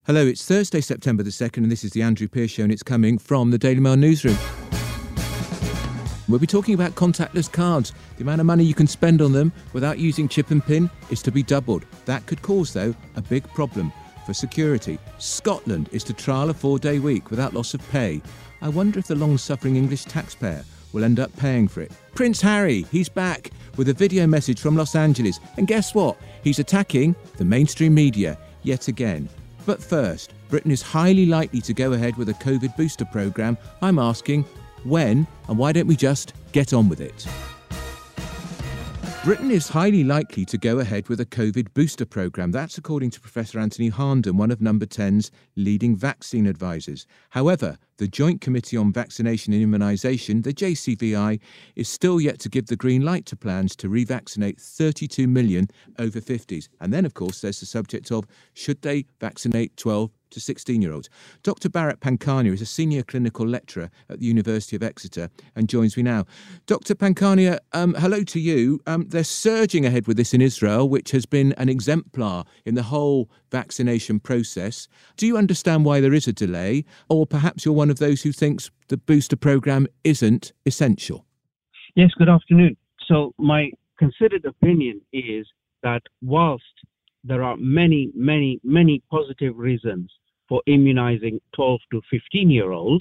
Hello, it's Thursday, September the 2nd, and this is the Andrew Pierce Show, and it's coming from the Daily Mail newsroom. We'll be talking about contactless cards. The amount of money you can spend on them without using chip and pin is to be doubled. That could cause, though, a big problem for security. Scotland is to trial a 4-day week without loss of pay. I wonder if the long-suffering English taxpayer will end up paying for it. Prince Harry, he's back with a video message from Los Angeles. And guess what? He's attacking the mainstream media yet again. But first, Britain is highly likely to go ahead with a COVID booster programme. I'm asking, when, and why don't we just get on with it? Britain is highly likely to go ahead with a COVID booster programme. That's according to Professor Anthony Harnden, one of Number 10's leading vaccine advisors. However, the Joint Committee on Vaccination and Immunisation, the JCVI, is still yet to give the green light to plans to revaccinate 32 million over 50s. And then, of course, there's the subject of should they vaccinate 12 to 16-year-olds. Dr. Bharat Pankhania is a senior clinical lecturer at the University of Exeter and joins me now. Dr. Pankhania, hello to you. They're surging ahead with this in Israel, which has been an exemplar in the whole vaccination process. Do you understand why there is a delay? Or perhaps you're one of those who thinks the booster programme isn't essential? Yes, good afternoon. So my considered opinion is that whilst there are many positive reasons for immunizing 12 to 15-year-olds,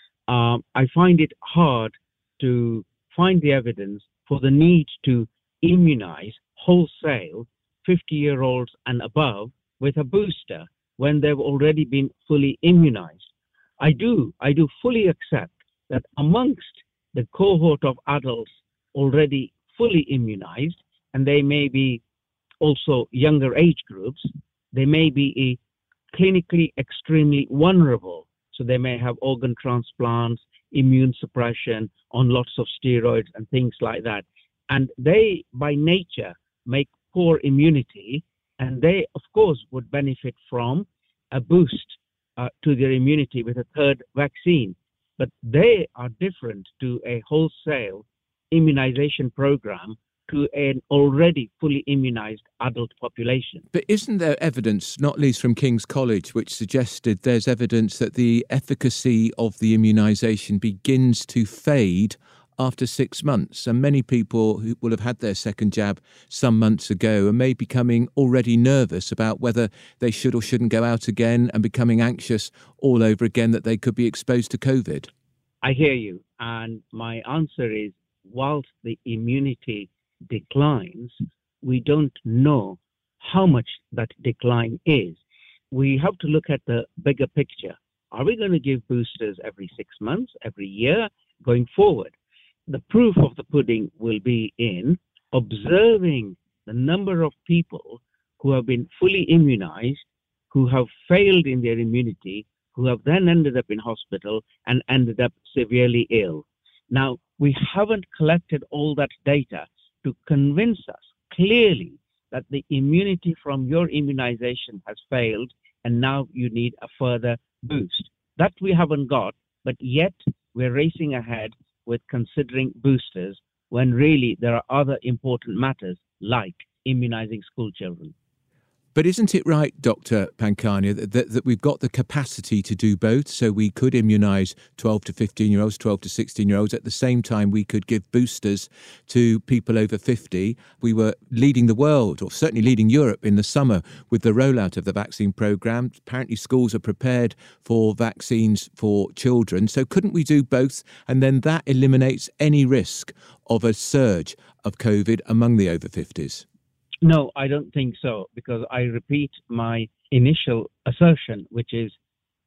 I find it hard to find the evidence for the need to immunize wholesale 50-year-olds and above with a booster when they've already been fully immunized. I do fully accept that amongst the cohort of adults already fully immunized, and they may be also younger age groups, they may be clinically extremely vulnerable. So they may have organ transplants, immune suppression on lots of steroids and things like that. And they, by nature, make poor immunity, and they, of course, would benefit from a boost to their immunity with a third vaccine. But they are different to a wholesale immunization program to an already fully immunized adult population. But isn't there evidence, not least from King's College, which suggested there's evidence that the efficacy of the immunisation begins to fade after 6 months? And many people who will have had their second jab some months ago and may be becoming already nervous about whether they should or shouldn't go out again and becoming anxious all over again that they could be exposed to COVID. I hear you. And my answer is, whilst the immunity declines, we don't know how much that decline is. We have to look at the bigger picture. Are we going to give boosters every 6 months, every year, going forward? The proof of the pudding will be in observing the number of people who have been fully immunized, who have failed in their immunity, who have then ended up in hospital and ended up severely ill. Now, we haven't collected all that data to convince us clearly that the immunity from your immunization has failed and now you need a further boost. That we haven't got, but yet we're racing ahead with considering boosters when really there are other important matters like immunizing school children. But isn't it right, Dr. Pankhania, that we've got the capacity to do both? So we could immunise 12 to 15-year-olds, 12 to 16-year-olds. At the same time, we could give boosters to people over 50. We were leading the world, or certainly leading Europe in the summer with the rollout of the vaccine programme. Apparently schools are prepared for vaccines for children. So couldn't we do both? And then that eliminates any risk of a surge of COVID among the over 50s. No, I don't think so, because I repeat my initial assertion, which is,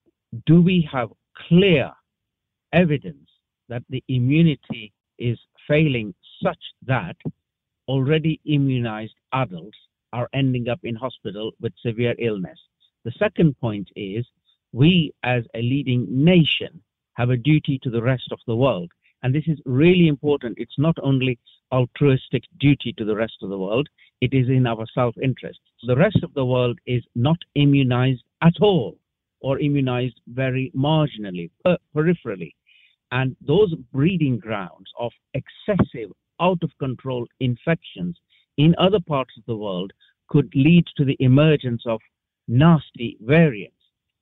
do we have clear evidence that the immunity is failing such that already immunized adults are ending up in hospital with severe illness? The second point is, we as a leading nation have a duty to the rest of the world. And this is really important. It's not only altruistic duty to the rest of the world, it is in our self-interest. The rest of the world is not immunized at all, or immunized very marginally, peripherally. And those breeding grounds of excessive, out-of-control infections in other parts of the world could lead to the emergence of nasty variants.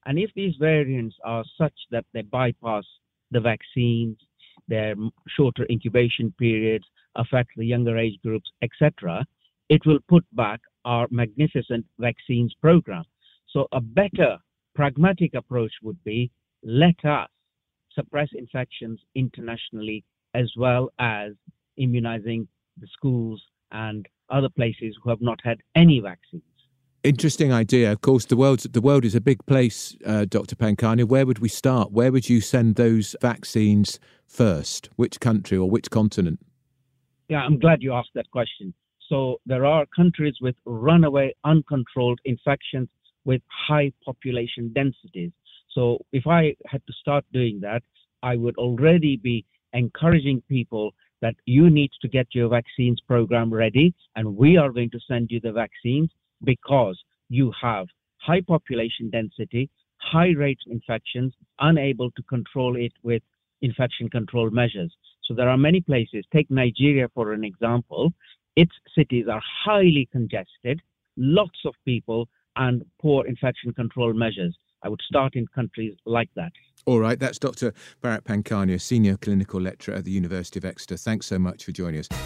And if these variants are such that they bypass the vaccines, their shorter incubation periods, affect the younger age groups, etc., it will put back our magnificent vaccines program. So a better pragmatic approach would be, let us suppress infections internationally as well as immunizing the schools and other places who have not had any vaccines. Interesting idea. Of course, the world is a big place, Dr. Pankhania. Where would we start? Where would you send those vaccines first? Which country or which continent? Yeah, I'm glad you asked that question. So there are countries with runaway, uncontrolled infections with high population densities. So if I had to start doing that, I would already be encouraging people that you need to get your vaccines program ready, and we are going to send you the vaccines because you have high population density, high rate of infections, unable to control it with infection control measures. So there are many places. Take Nigeria for an example. Its cities are highly congested, lots of people, and poor infection control measures. I would start in countries like that. All right, that's Dr. Bharat Pankhania, Senior Clinical Lecturer at the University of Exeter. Thanks so much for joining us.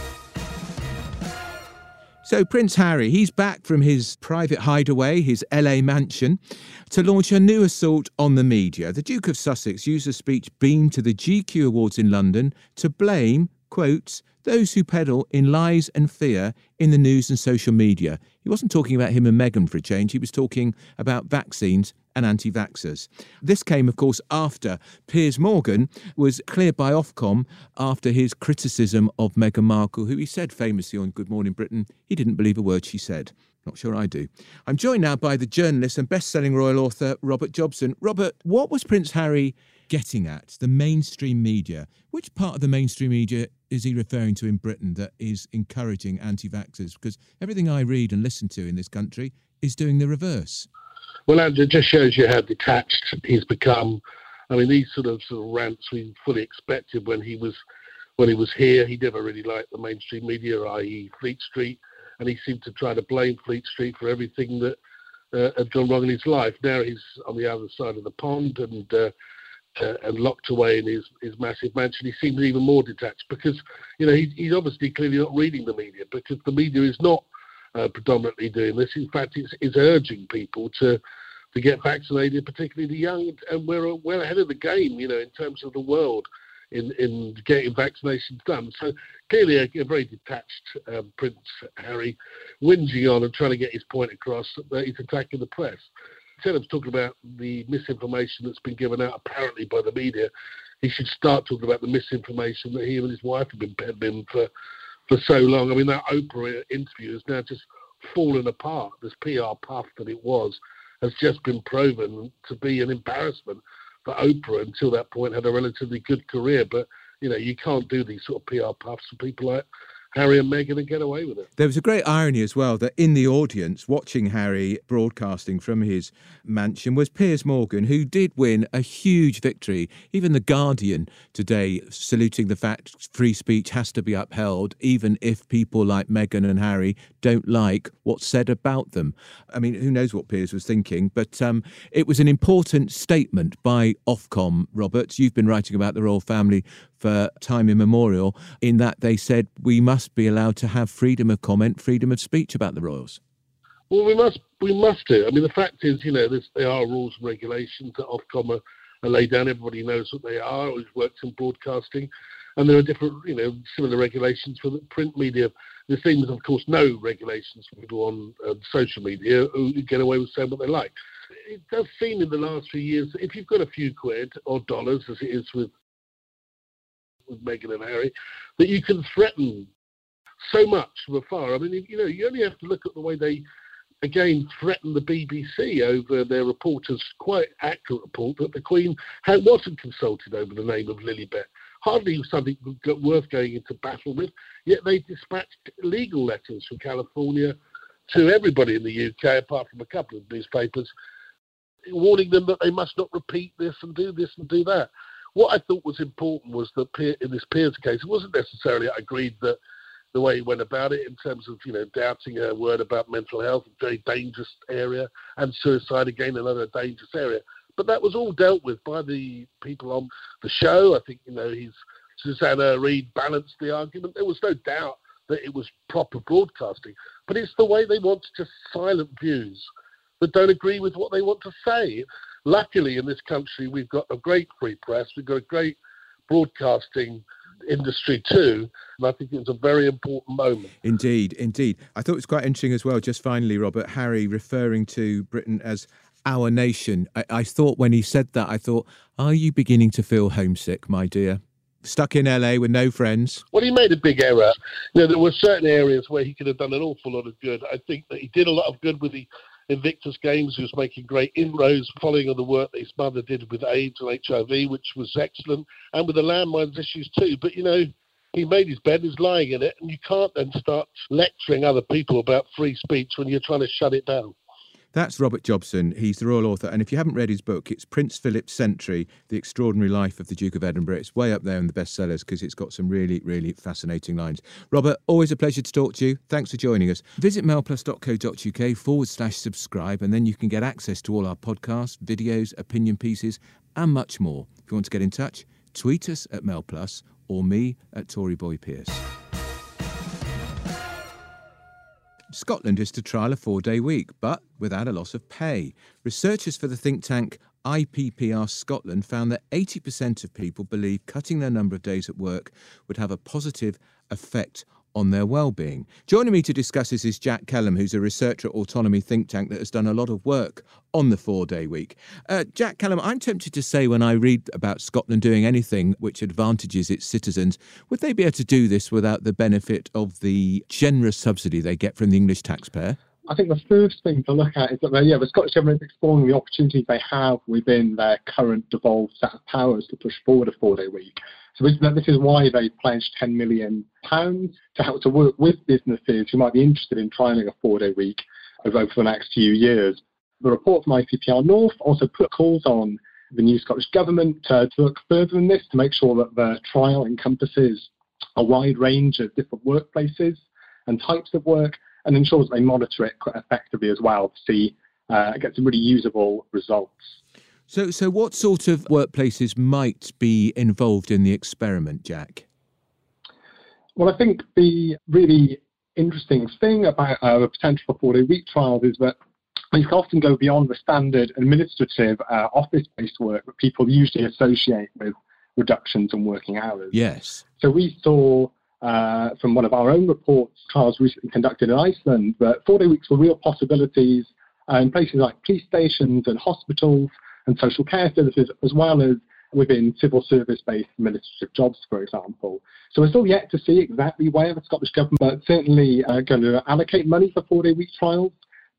So Prince Harry, he's back from his private hideaway, his LA mansion, to launch a new assault on the media. The Duke of Sussex used a speech beamed to the GQ Awards in London to blame, quotes, those who peddle in lies and fear in the news and social media. He wasn't talking about him and Meghan for a change. He was talking about vaccines and anti-vaxxers. This came, of course, after Piers Morgan was cleared by Ofcom after his criticism of Meghan Markle, who he said famously on Good Morning Britain, he didn't believe a word she said. Not sure I do. I'm joined now by the journalist and best-selling royal author, Robert Jobson. Robert, what was Prince Harry getting at? The mainstream media. Which part of the mainstream media is he referring to in Britain that is encouraging anti-vaxxers? Because everything I read and listen to in this country is doing the reverse. Well, Andrew, it just shows you how detached he's become. I mean, these sort of rants we fully expected when he was here. He never really liked the mainstream media, i.e. Fleet Street, and he seemed to try to blame Fleet Street for everything that had gone wrong in his life. Now he's on the other side of the pond and locked away in his massive mansion. He seems even more detached because, he's obviously clearly not reading the media, because the media is not predominantly doing this. In fact, it's urging people to get vaccinated, particularly the young, and we're well ahead of the game, in terms of the world in getting vaccinations done. So clearly a very detached Prince Harry, whinging on and trying to get his point across that he's attacking the press. Instead of talking about the misinformation that's been given out apparently by the media, he should start talking about the misinformation that he and his wife have been peddling for so long. I mean, that Oprah interview has now just fallen apart. This PR puff that it was has just been proven to be an embarrassment for Oprah. Until that point, had a relatively good career. But, you can't do these sort of PR puffs for people like Harry and Meghan and get away with it. There was a great irony as well that in the audience watching Harry broadcasting from his mansion was Piers Morgan, who did win a huge victory. Even The Guardian today saluting the fact free speech has to be upheld, even if people like Meghan and Harry don't like what's said about them. I mean, who knows what Piers was thinking, but it was an important statement by Ofcom, Robert. You've been writing about the royal family for time immemorial, in that they said we must be allowed to have freedom of comment, freedom of speech about the royals. Well, we must do. I mean, the fact is, there are rules and regulations that Ofcom are laid down. Everybody knows what they are, who's worked in broadcasting. And there are different, similar regulations for the print media. There seems, of course, no regulations for people on social media who get away with saying what they like. It does seem in the last few years, if you've got a few quid or dollars, as it is with Meghan and Harry, that you can threaten so much from afar. I mean, you only have to look at the way they, again, threatened the BBC over their reporter's quite accurate report that the Queen wasn't consulted over the name of Lilibet. Hardly something worth going into battle with, yet they dispatched legal letters from California to everybody in the UK, apart from a couple of newspapers, warning them that they must not repeat this and do that. What I thought was important was that in this Piers case, it wasn't necessarily I agreed that the way he went about it in terms of, doubting her word about mental health, a very dangerous area, and suicide, again, another dangerous area. But that was all dealt with by the people on the show. I think, Susanna Reid balanced the argument. There was no doubt that it was proper broadcasting. But it's the way they want to just silent views that don't agree with what they want to say. Luckily, in this country, we've got a great free press. We've got a great broadcasting industry too, and I think it's a very important moment. Indeed. I thought it was quite interesting as well, just finally, Robert, Harry referring to Britain as our nation. I thought when he said that, are you beginning to feel homesick, my dear? Stuck in LA with no friends? Well, he made a big error. There were certain areas where he could have done an awful lot of good. I think that he did a lot of good with the Invictus Games. He was making great inroads following on the work that his mother did with AIDS and HIV, which was excellent, and with the landmines issues too. But, he made his bed, he's lying in it, and you can't then start lecturing other people about free speech when you're trying to shut it down. That's Robert Jobson. He's the royal author. And if you haven't read his book, it's Prince Philip's Century, The Extraordinary Life of the Duke of Edinburgh. It's way up there in the bestsellers because it's got some really, really fascinating lines. Robert, always a pleasure to talk to you. Thanks for joining us. Visit mailplus.co.uk/subscribe, and then you can get access to all our podcasts, videos, opinion pieces, and much more. If you want to get in touch, tweet us at mailplus or me at Tory Boy Pierce. Scotland is to trial a 4-day week, but without a loss of pay. Researchers for the think tank IPPR Scotland found that 80% of people believe cutting their number of days at work would have a positive effect on their well-being. Joining me to discuss this is Jack Kellam, who's a researcher at Autonomy think tank that has done a lot of work on the 4-day week. Jack Kellam, I'm tempted to say when I read about Scotland doing anything which advantages its citizens, would they be able to do this without the benefit of the generous subsidy they get from the English taxpayer? I think the first thing to look at is that the Scottish Government is exploring the opportunities they have within their current devolved set of powers to push forward a 4-day week. So this is why they pledged £10 million to help to work with businesses who might be interested in trialling a 4-day week over the next few years. The report from IPPR North also put calls on the new Scottish Government to look further in this to make sure that the trial encompasses a wide range of different workplaces and types of work, and ensures they monitor it quite effectively as well to see get some really usable results. So what sort of workplaces might be involved in the experiment, Jack? Well, I think the really interesting thing about the potential for 4-day week trials is that these can often go beyond the standard administrative office-based work that people usually associate with reductions in working hours. Yes. So we saw from one of our own reports, trials recently conducted in Iceland, that 4-day weeks were real possibilities in places like police stations and hospitals and social care services, as well as within civil service-based administrative jobs, for example. So we're still yet to see exactly where the Scottish Government certainly going to allocate money for 4-day week trials.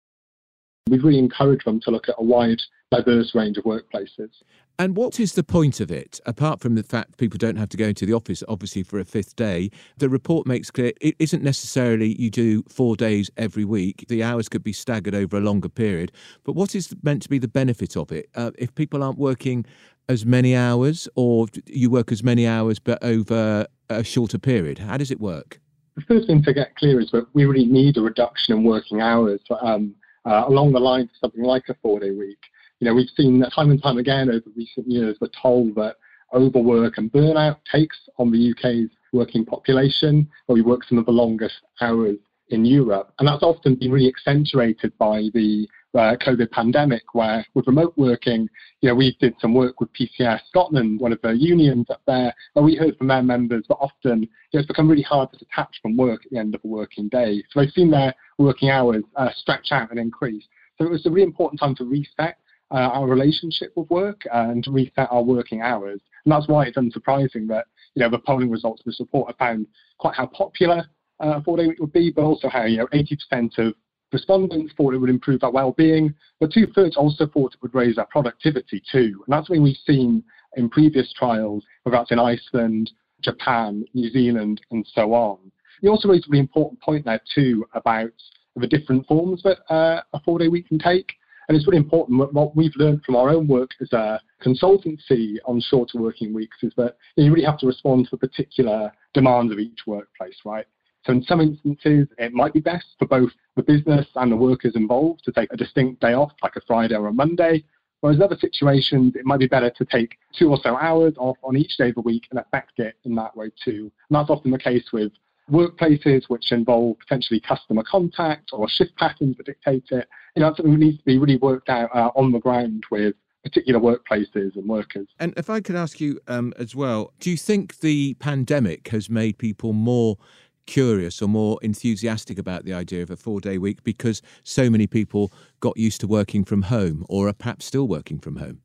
We've really encouraged them to look at a wide, diverse range of workplaces. And what is the point of it, apart from the fact people don't have to go into the office, obviously, for a 5th day? The report makes clear it isn't necessarily you do 4 days every week. The hours could be staggered over a longer period. But what is meant to be the benefit of it? If people aren't working as many hours, or you work as many hours but over a shorter period, how does it work? The first thing to get clear is that we really need a reduction in working hours along the lines of something like a 4-day week. We've seen time and time again over recent years, we're told that overwork and burnout takes on the UK's working population, where we work some of the longest hours in Europe. And that's often been really accentuated by the COVID pandemic, where with remote working, we did some work with PCS Scotland, one of the unions up there, where we heard from their members that often it's become really hard to detach from work at the end of a working day. So they've seen their working hours stretch out and increase. So it was a really important time to reset our relationship with work and to reset our working hours. And that's why it's unsurprising that the polling results of this report have found quite how popular a 4-day week would be, but also how 80% of respondents thought it would improve our well-being, but 2/3 also thought it would raise our productivity too. And that's something we've seen in previous trials, whether that's in Iceland, Japan, New Zealand, and so on. You also raised a really important point there too about the different forms that a 4-day week can take. And it's really important. What we've learned from our own work as a consultancy on shorter working weeks is that you really have to respond to the particular demands of each workplace, right? So in some instances, it might be best for both the business and the workers involved to take a distinct day off, like a Friday or a Monday. Whereas in other situations, it might be better to take 2 or so hours off on each day of the week and affect it in that way too. And that's often the case with workplaces which involve potentially customer contact or shift patterns that dictate it. That's something that needs to be really worked out on the ground with particular workplaces and workers. And if I could ask you as well, do you think the pandemic has made people more curious or more enthusiastic about the idea of a 4-day week because so many people got used to working from home or are perhaps still working from home?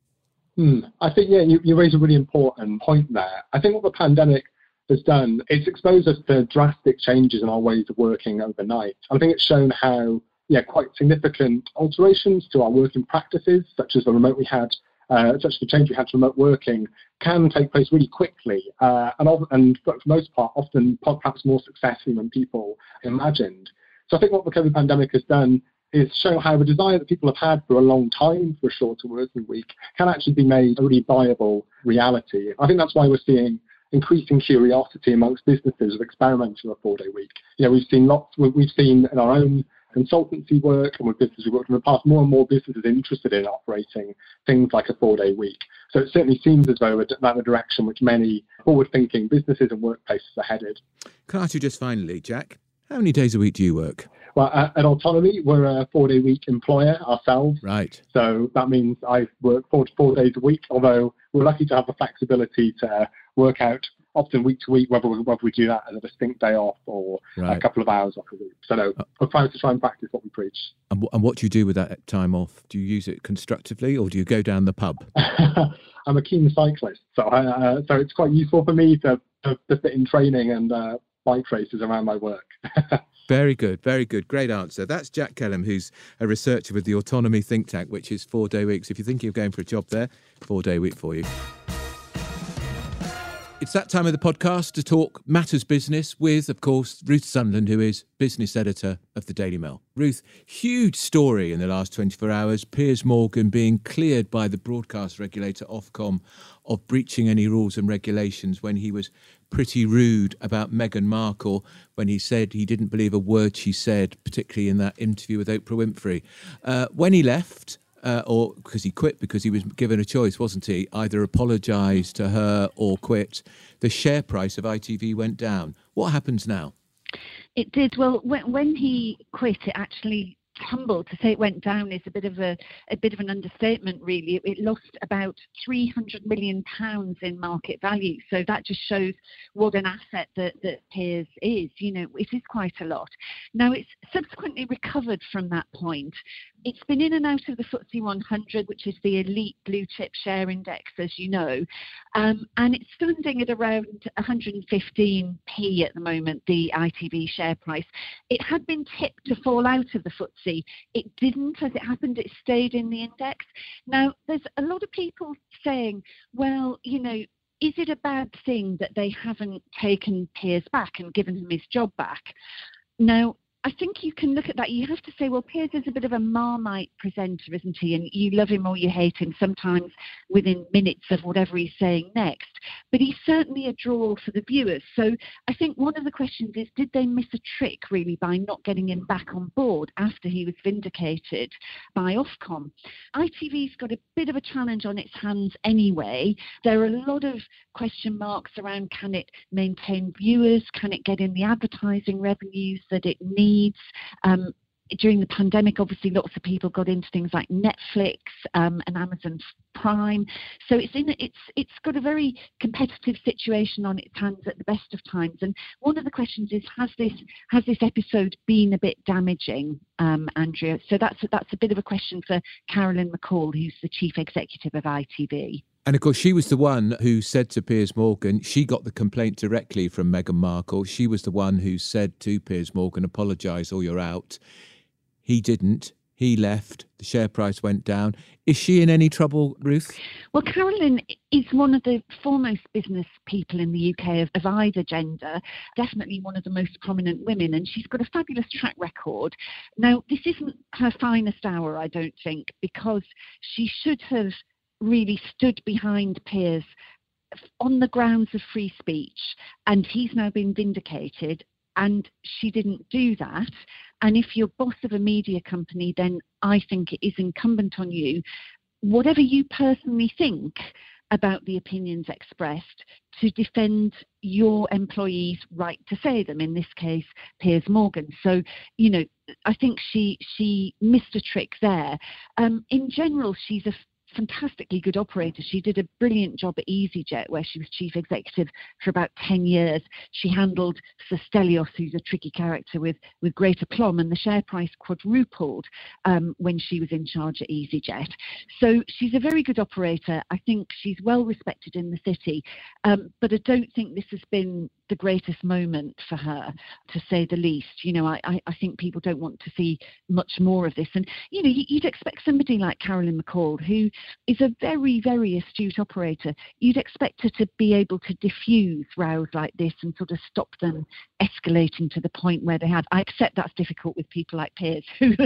I think, you raise a really important point there. I think what the pandemic has done, it's exposed us to drastic changes in our ways of working overnight. I think it's shown how, quite significant alterations to our working practices, such as the change we had to remote working, can take place really quickly, and for the most part, often perhaps more successfully than people imagined. So I think what the COVID pandemic has done is show how the desire that people have had for a long time for a shorter working week can actually be made a really viable reality. I think that's why we're seeing increasing curiosity amongst businesses of experimenting with a 4-day week. We've seen in our own consultancy work and with businesses we've worked in the past, more and more businesses interested in operating things like a 4-day week. So it certainly seems as though that's the direction which many forward-thinking businesses and workplaces are headed. Can I ask you just finally, Jack, how many days a week do you work? Well, at Autonomy, we're a 4-day week employer ourselves. Right. So that means I work 4 days a week, although we're lucky to have the flexibility to work out often week to week, whether we do that as a distinct day off or a couple of hours off a week. So no, we're trying to and practice what we preach. And what do you do with that time off? Do you use it constructively or do you go down the pub? I'm a keen cyclist, so it's quite useful for me to fit in training and bike races around my work. Very good, very good. Great answer. That's Jack Kelham, who's a researcher with the Autonomy think tank, which is 4-day weeks. If you're thinking of going for a job there, 4-day week for you. It's that time of the podcast to talk matters business with, of course, Ruth Sunderland, who is business editor of the Daily Mail. Ruth, huge story in the last 24 hours. Piers Morgan being cleared by the broadcast regulator Ofcom of breaching any rules and regulations when he was pretty rude about Meghan Markle when he said he didn't believe a word she said, particularly in that interview with Oprah Winfrey. When he left, or because he quit because he was given a choice, wasn't he? Either apologise to her or quit. The share price of ITV went down. What happens now? It did. Well, when he quit, it actually tumbled. To say it went down is a bit of an understatement, really. It lost about £300 million in market value. So that just shows what an asset that Piers is. It is quite a lot. Now, it's subsequently recovered from that point. It's been in and out of the FTSE 100, which is the elite blue chip share index, as you know, and it's standing at around 115p at the moment, the ITV share price. It had been tipped to fall out of the FTSE. It didn't, as it happened, it stayed in the index. Now, there's a lot of people saying, well, is it a bad thing that they haven't taken Piers back and given him his job back? Now, I think you can look at that. You have to say, well, Piers is a bit of a Marmite presenter, isn't he? And you love him or you hate him, sometimes within minutes of whatever he's saying next. But he's certainly a draw for the viewers. So I think one of the questions is, did they miss a trick, really, by not getting him back on board after he was vindicated by Ofcom? ITV's got a bit of a challenge on its hands anyway. There are a lot of question marks around, can it maintain viewers? Can it get in the advertising revenues that it needs? During the pandemic, obviously, lots of people got into things like Netflix and Amazon Prime. So it's got a very competitive situation on its hands at the best of times. And one of the questions is, has this episode been a bit damaging, Andrea? So that's a bit of a question for Carolyn McCall, who's the chief executive of ITV. And of course, she was the one who said to Piers Morgan, she got the complaint directly from Meghan Markle. She was the one who said to Piers Morgan, apologise or you're out. He didn't. He left. The share price went down. Is she in any trouble, Ruth? Well, Carolyn is one of the foremost business people in the UK of either gender, definitely one of the most prominent women, and she's got a fabulous track record. Now, this isn't her finest hour, I don't think, because she should have really stood behind Piers on the grounds of free speech, and he's now been vindicated. And she didn't do that. And if you're boss of a media company, then I think it is incumbent on you, whatever you personally think about the opinions expressed, to defend your employees' right to say them, in this case, Piers Morgan. So, I think she missed a trick there. In general, she's a fantastically good operator. She did a brilliant job at EasyJet, where she was chief executive for about 10 years. She handled Sir Stelios, who's a tricky character, with great aplomb, and the share price quadrupled when she was in charge at EasyJet. So she's a very good operator. I think she's well respected in the city, but I don't think this has been the greatest moment for her, to say the least. I think people don't want to see much more of this. And, you'd expect somebody like Carolyn McCall, who is a very, very astute operator, you'd expect her to be able to diffuse rows like this and sort of stop them escalating to the point where they had. I accept that's difficult with people like Piers, who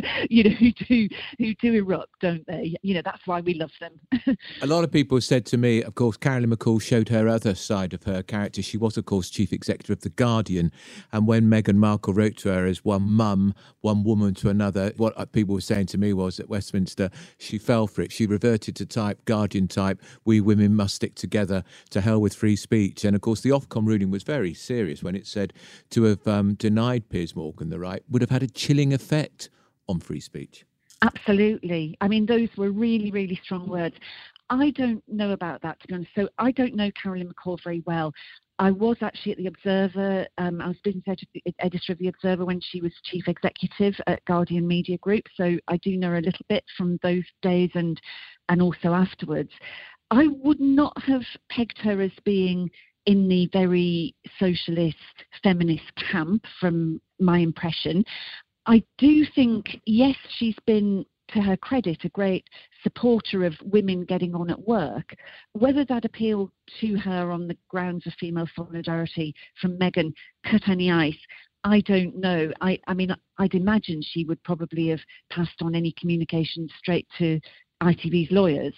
do erupt, don't they? That's why we love them. A lot of people said to me, of course, Carolyn McCall showed her other side of her character. She was, of course, chief executive of The Guardian. And when Meghan Markle wrote to her as one mum, one woman to another, what people were saying to me was, at Westminster, she fell for it. She reverted to type, Guardian type, we women must stick together, to hell with free speech. And of course, the Ofcom ruling was very serious when it said to have denied Piers Morgan the right would have had a chilling effect on free speech. Absolutely. I mean, those were really, really strong words. I don't know about that, to be honest. So I don't know Carolyn McCall very well. I was actually at The Observer. I was business editor of The Observer when she was chief executive at Guardian Media Group. So I do know her a little bit from those days and also afterwards. I would not have pegged her as being in the very socialist, feminist camp, from my impression. I do think, yes, she's been, to her credit, a great supporter of women getting on at work. Whether that appeal to her on the grounds of female solidarity from Meghan cut any ice, I don't know. I mean, I'd imagine she would probably have passed on any communication straight to ITV's lawyers,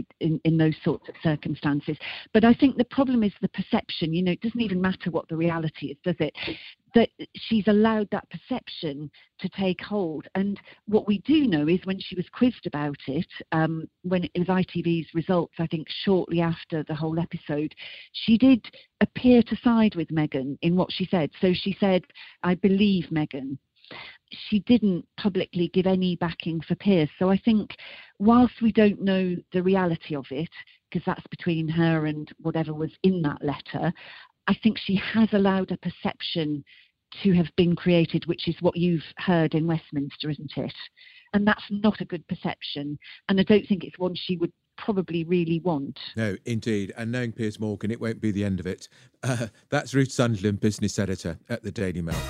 in those sorts of circumstances. But I think the problem is the perception. It doesn't even matter what the reality is, does it? That she's allowed that perception to take hold. And what we do know is when she was quizzed about it, when it was ITV's results, I think shortly after the whole episode, she did appear to side with Meghan in what she said. So she said, I believe Meghan. She didn't publicly give any backing for Piers. So I think whilst we don't know the reality of it, because that's between her and whatever was in that letter, I think she has allowed a perception to have been created, which is what you've heard in Westminster, isn't it? And that's not a good perception. And I don't think it's one she would probably really want. No, indeed. And knowing Piers Morgan, it won't be the end of it. That's Ruth Sunderland, business editor at the Daily Mail.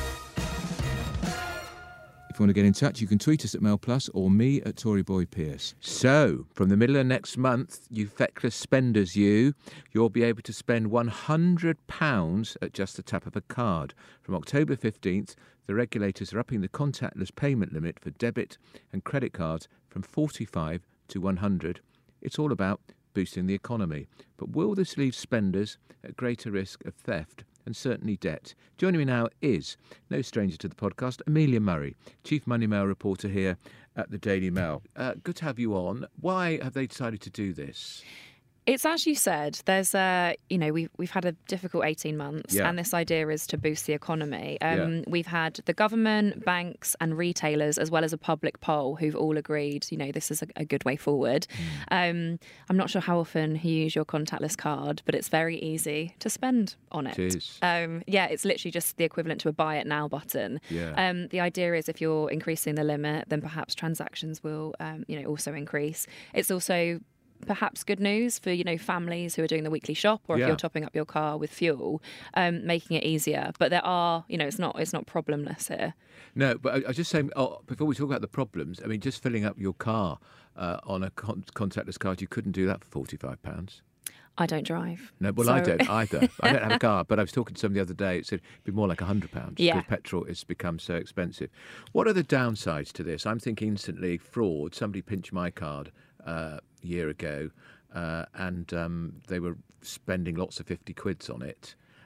If you want to get in touch, you can tweet us at Mail Plus or me at Tory Boy Pierce. So, from the middle of next month, you feckless spenders, you'll be able to spend £100 at just the tap of a card. From October 15th, the regulators are upping the contactless payment limit for debit and credit cards from 45 to 100. It's all about boosting the economy. But will this leave spenders at greater risk of theft and certainly debt? Joining me now is, no stranger to the podcast, Amelia Murray, Chief Money Mail reporter here at the Daily Mail. Good to have you on. Why have they decided to do this? It's as you said, there's we've had a difficult 18 months, and this idea is to boost the economy. We've had the government, banks and retailers, as well as a public poll, who've all agreed, this is a good way forward. I'm not sure how often you use your contactless card, but it's very easy to spend on it. It is. It's literally just the equivalent to a buy it now button. The idea is if you're increasing the limit, then perhaps transactions will, also increase. It's also perhaps good news for families who are doing the weekly shop, or if you're topping up your car with fuel, making it easier. But there are, it's not problemless here. No, but I was just saying, before we talk about the problems, I mean, just filling up your car on a contactless card, you couldn't do that for £45. I don't drive. No, well, I don't either. I don't have a car, but I was talking to somebody the other day. It said it'd be more like £100 because petrol has become so expensive. What are the downsides to this? I'm thinking instantly fraud. Somebody pinched my card a year ago and they were spending lots of 50 quids on it.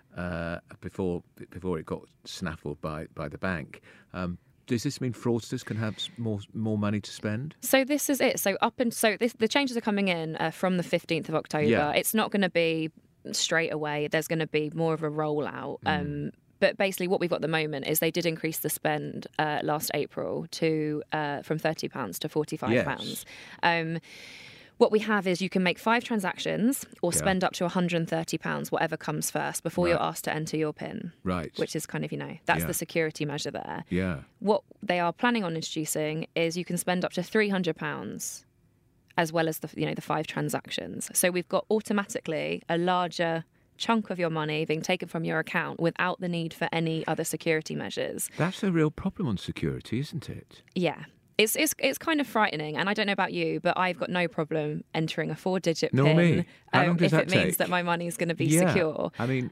before it got snaffled by the bank. Does this mean fraudsters can have more money to spend? So this is it. So the changes are coming in from the 15th of October. Yeah. It's not going to be straight away. There's going to be more of a rollout. But basically what we've got at the moment is they did increase the spend last April to from £30 to £45. Yes. What we have is you can make 5 transactions or spend up to £130, whatever comes first, before you're asked to enter your PIN. Right. Which is kind of, that's the security measure there. Yeah. What they are planning on introducing is you can spend up to £300 as well as the 5 transactions. So we've got automatically a larger chunk of your money being taken from your account without the need for any other security measures. That's a real problem on security, isn't it? Yeah. It's kind of frightening, and I don't know about you, but I've got no problem entering a 4-digit Nor PIN me. How long does if that it means take? that my money is going to be secure. I mean,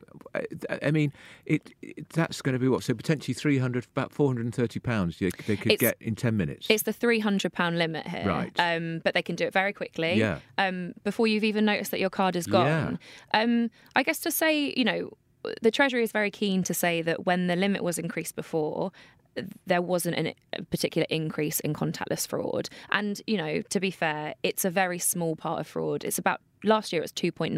that's going to be what? So potentially about £430 they could get in 10 minutes. It's the £300 limit here, Right. But they can do it very quickly. Yeah. Before you've even noticed that your card is gone. I guess to say, the Treasury is very keen to say that when the limit was increased before, there wasn't a particular increase in contactless fraud. And, to be fair, it's a very small part of fraud. It's about, last year it was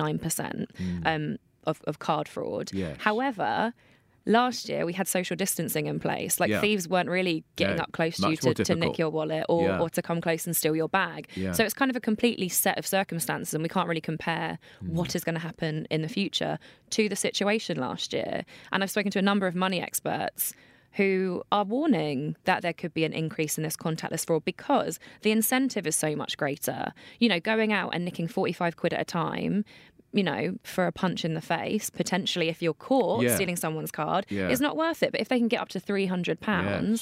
2.9% of card fraud. Yes. However, last year we had social distancing in place. Thieves weren't really getting up close to you to nick your wallet or to come close and steal your bag. Yeah. So it's kind of a completely set of circumstances, and we can't really compare what is going to happen in the future to the situation last year. And I've spoken to a number of money experts who are warning that there could be an increase in this contactless fraud because the incentive is so much greater. Going out and nicking 45 quid at a time, for a punch in the face, potentially if you're caught stealing someone's card, is not worth it. But if they can get up to £300,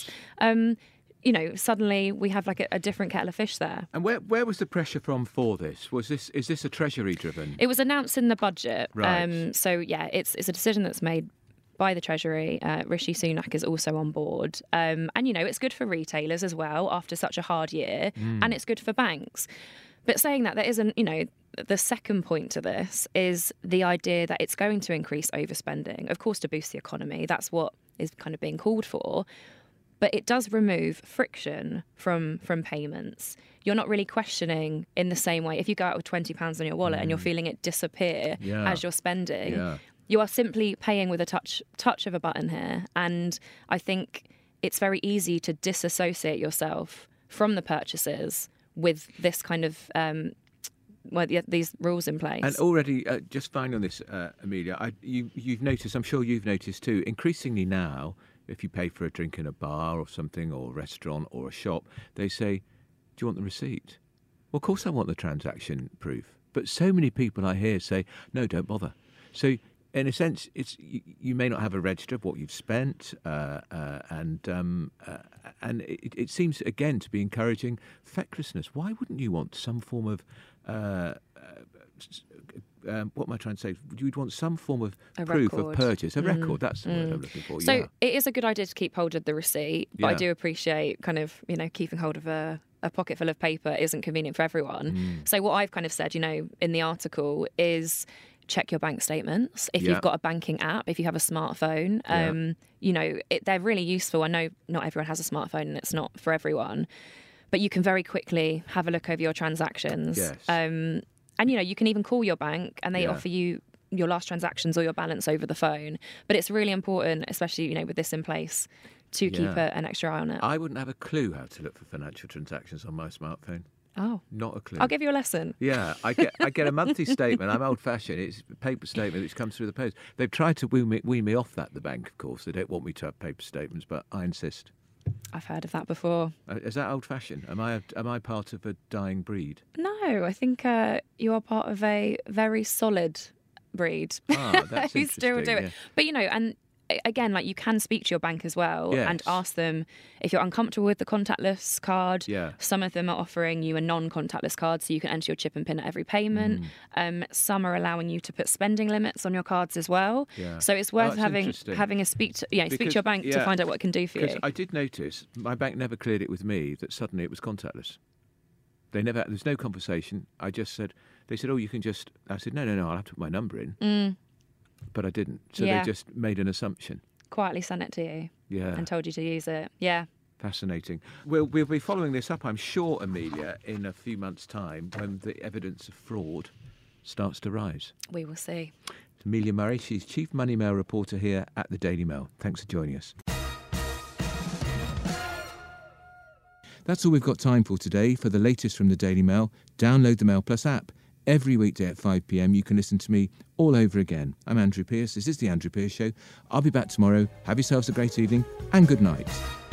suddenly we have a different kettle of fish there. And where was the pressure from for this? Is this a Treasury driven? It was announced in the budget. Right. It's a decision that's made by the Treasury. Rishi Sunak is also on board. And, it's good for retailers as well after such a hard year. And it's good for banks. But saying that, there isn't, the second point to this is the idea that it's going to increase overspending, of course, to boost the economy. That's what is kind of being called for. But it does remove friction from payments. You're not really questioning in the same way. If you go out with £20 on your wallet and you're feeling it disappear as you're spending, you are simply paying with a touch of a button here. And I think it's very easy to disassociate yourself from the purchases with this kind of these rules in place. And already, just finally on this, Amelia, you've noticed, I'm sure you've noticed too, increasingly now, if you pay for a drink in a bar or something, or a restaurant or a shop, they say, do you want the receipt? Well, of course I want the transaction proof. But so many people I hear say, no, don't bother. So in a sense, you may not have a register of what you've spent, and it seems again to be encouraging fecklessness. Why wouldn't you want some form of what am I trying to say? You'd want some form of proof of purchase, a record. That's the word I'm looking for. So it is a good idea to keep hold of the receipt, but I do appreciate kind of keeping hold of a pocket full of paper isn't convenient for everyone. So what I've kind of said, in the article is, check your bank statements. If you've got a banking app, if you have a smartphone, they're really useful. I know not everyone has a smartphone and it's not for everyone, but you can very quickly have a look over your transactions. Yes. And, you can even call your bank and they offer you your last transactions or your balance over the phone. But it's really important, especially, with this in place, to keep an extra eye on it. I wouldn't have a clue how to look for financial transactions on my smartphone. Oh, not a clue. I'll give you a lesson. Yeah, I get a monthly statement. I'm old-fashioned. It's a paper statement which comes through the post. They've tried to wean me off that, the bank, of course. They don't want me to have paper statements, but I insist. I've heard of that before. Is that old-fashioned? Am I part of a dying breed? No, I think you are part of a very solid breed. That's who still do it. Yeah. But and again, you can speak to your bank as well and ask them if you're uncomfortable with the contactless card. Yeah. Some of them are offering you a non-contactless card, so you can enter your chip and PIN at every payment. Some are allowing you to put spending limits on your cards as well. Yeah. So it's worth having a speak to your bank to find out what it can do for you. I did notice my bank never cleared it with me that suddenly it was contactless. There's no conversation. I just said, they said, oh, you can just. I said, no, I'll have to put my number in. But I didn't. So they just made an assumption. Quietly sent it to you. Yeah. And told you to use it. Yeah. Fascinating. We'll be following this up, I'm sure, Amelia, in a few months' time when the evidence of fraud starts to rise. We will see. Amelia Murray, she's Chief Money Mail reporter here at the Daily Mail. Thanks for joining us. That's all we've got time for today. For the latest from the Daily Mail, download the Mail Plus app. Every weekday at 5 p.m, you can listen to me all over again. I'm Andrew Pierce. This is The Andrew Pierce Show. I'll be back tomorrow. Have yourselves a great evening and good night.